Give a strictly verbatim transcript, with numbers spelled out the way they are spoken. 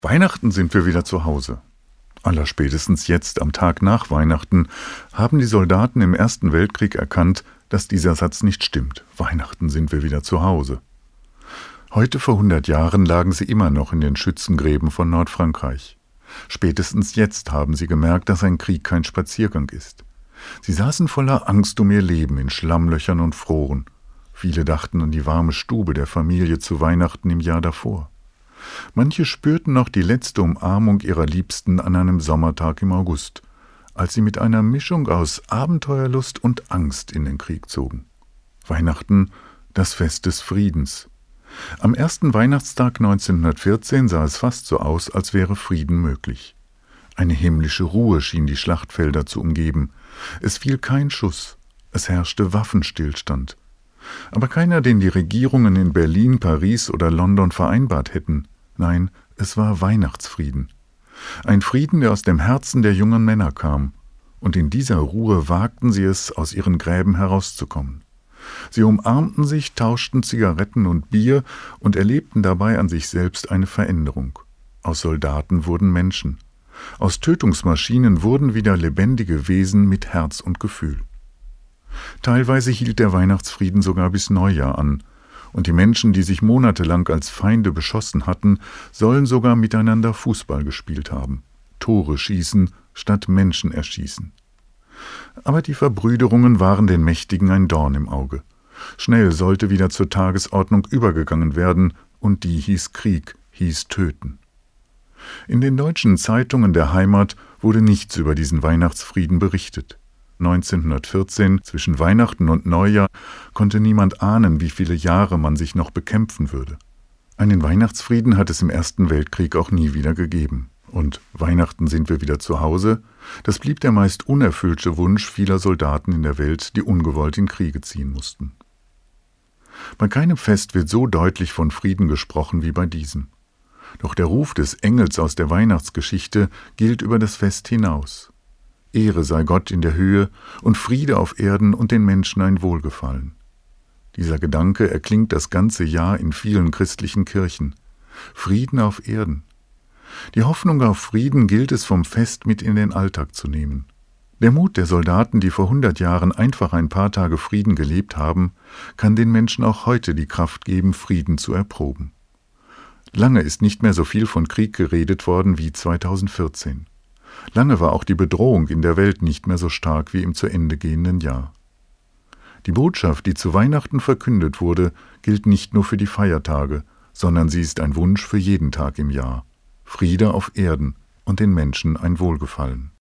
Weihnachten sind wir wieder zu Hause. Allerspätestens jetzt, am Tag nach Weihnachten, haben die Soldaten im Ersten Weltkrieg erkannt, dass dieser Satz nicht stimmt. Weihnachten sind wir wieder zu Hause. Heute vor hundert Jahren lagen sie immer noch in den Schützengräben von Nordfrankreich. Spätestens jetzt haben sie gemerkt, dass ein Krieg kein Spaziergang ist. Sie saßen voller Angst um ihr Leben in Schlammlöchern und froren. Viele dachten an die warme Stube der Familie zu Weihnachten im Jahr davor. Manche spürten noch die letzte Umarmung ihrer Liebsten an einem Sommertag im August, als sie mit einer Mischung aus Abenteuerlust und Angst in den Krieg zogen. Weihnachten, das Fest des Friedens. Am ersten Weihnachtstag neunzehnhundertvierzehn sah es fast so aus, als wäre Frieden möglich. Eine himmlische Ruhe schien die Schlachtfelder zu umgeben. Es fiel kein Schuss. Es herrschte Waffenstillstand. Aber keiner, den die Regierungen in Berlin, Paris oder London vereinbart hätten. Nein, es war Weihnachtsfrieden. Ein Frieden, der aus dem Herzen der jungen Männer kam. Und in dieser Ruhe wagten sie es, aus ihren Gräben herauszukommen. Sie umarmten sich, tauschten Zigaretten und Bier und erlebten dabei an sich selbst eine Veränderung. Aus Soldaten wurden Menschen. Aus Tötungsmaschinen wurden wieder lebendige Wesen mit Herz und Gefühl. Teilweise hielt der Weihnachtsfrieden sogar bis Neujahr an, und die Menschen, die sich monatelang als Feinde beschossen hatten, sollen sogar miteinander Fußball gespielt haben. Tore schießen statt Menschen erschießen. Aber die Verbrüderungen waren den Mächtigen ein Dorn im Auge. Schnell sollte wieder zur Tagesordnung übergegangen werden, und die hieß Krieg, hieß Töten. In den deutschen Zeitungen der Heimat wurde nichts über diesen Weihnachtsfrieden berichtet. neunzehnhundertvierzehn, zwischen Weihnachten und Neujahr, konnte niemand ahnen, wie viele Jahre man sich noch bekämpfen würde. Einen Weihnachtsfrieden hat es im Ersten Weltkrieg auch nie wieder gegeben. Und Weihnachten sind wir wieder zu Hause, das blieb der meist unerfüllte Wunsch vieler Soldaten in der Welt, die ungewollt in Kriege ziehen mussten. Bei keinem Fest wird so deutlich von Frieden gesprochen wie bei diesem. Doch der Ruf des Engels aus der Weihnachtsgeschichte gilt über das Fest hinaus. Ehre sei Gott in der Höhe und Friede auf Erden und den Menschen ein Wohlgefallen. Dieser Gedanke erklingt das ganze Jahr in vielen christlichen Kirchen. Frieden auf Erden. Die Hoffnung auf Frieden gilt es vom Fest mit in den Alltag zu nehmen. Der Mut der Soldaten, die vor hundert Jahren einfach ein paar Tage Frieden gelebt haben, kann den Menschen auch heute die Kraft geben, Frieden zu erproben. Lange ist nicht mehr so viel von Krieg geredet worden wie zweitausendvierzehn. Lange war auch die Bedrohung in der Welt nicht mehr so stark wie im zu Ende gehenden Jahr. Die Botschaft, die zu Weihnachten verkündet wurde, gilt nicht nur für die Feiertage, sondern sie ist ein Wunsch für jeden Tag im Jahr. Friede auf Erden und den Menschen ein Wohlgefallen.